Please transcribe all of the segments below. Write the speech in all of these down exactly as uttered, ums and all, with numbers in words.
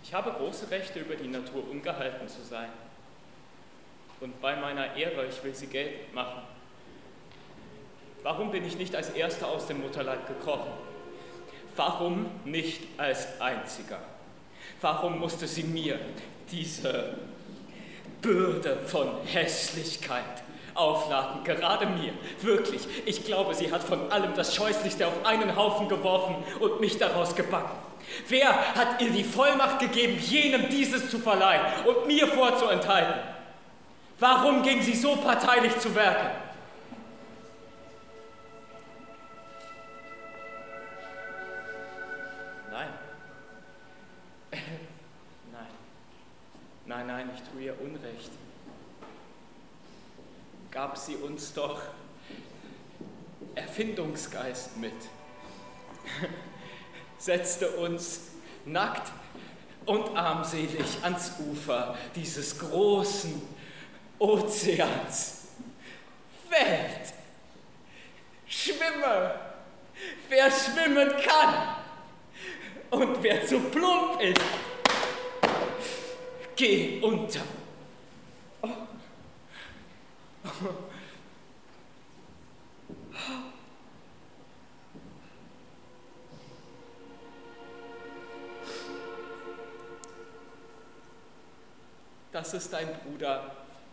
Ich habe große Rechte, über die Natur ungehalten zu sein. Und bei meiner Ehre, ich will sie geltend machen. Warum bin ich nicht als Erster aus dem Mutterleib gekrochen? Warum nicht als Einziger? Warum musste sie mir diese Bürde von Hässlichkeit aufladen? Gerade mir, wirklich. Ich glaube, sie hat von allem das Scheußlichste auf einen Haufen geworfen und mich daraus gebacken. Wer hat ihr die Vollmacht gegeben, jenem dieses zu verleihen und mir vorzuenthalten? Warum ging sie so parteilich zu Werke? Nein. Nein. Nein, nein, ich tue ihr Unrecht. Gab sie uns doch Erfindungsgeist mit, setzte uns nackt und armselig ans Ufer dieses großen Ozeans. Welt, schwimme, wer schwimmen kann und wer zu plump ist, geh unter. Oh. Oh. Das ist dein Bruder.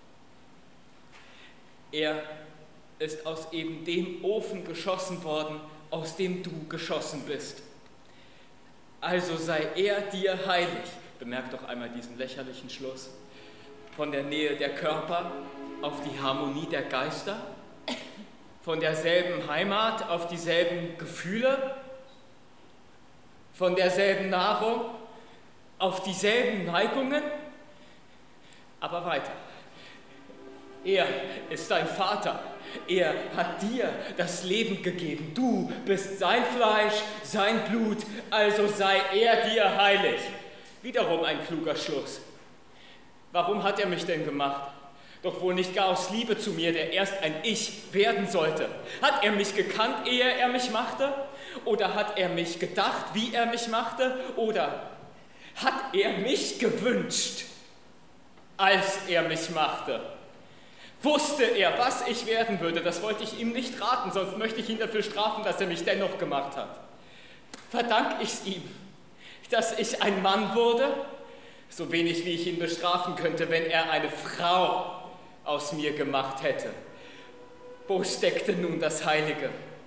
Er ist aus eben dem Ofen geschossen worden, aus dem du geschossen bist. Also sei er dir heilig. Bemerkt doch einmal diesen lächerlichen Schluss. Von der Nähe der Körper auf die Harmonie der Geister, von derselben Heimat auf dieselben Gefühle, von derselben Nahrung auf dieselben Neigungen. Aber weiter. Er ist dein Vater. Er hat dir das Leben gegeben. Du bist sein Fleisch, sein Blut, also sei er dir heilig. Wiederum ein kluger Schluss. Warum hat er mich denn gemacht? Doch wohl nicht gar aus Liebe zu mir, der erst ein Ich werden sollte. Hat er mich gekannt, ehe er mich machte? Oder hat er mich gedacht, wie er mich machte? Oder hat er mich gewünscht, als er mich machte? Wusste er, was ich werden würde, das wollte ich ihm nicht raten, sonst möchte ich ihn dafür strafen, dass er mich dennoch gemacht hat. Verdank ich's ihm, dass ich ein Mann wurde, so wenig wie ich ihn bestrafen könnte, wenn er eine Frau aus mir gemacht hätte. Wo steckte nun das Heilige?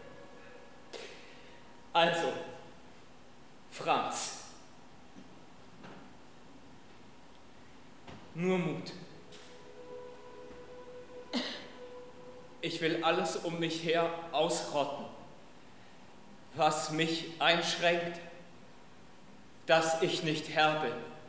Also, Franz, nur Mut. Ich will alles um mich her ausrotten, was mich einschränkt, dass ich nicht Herr bin.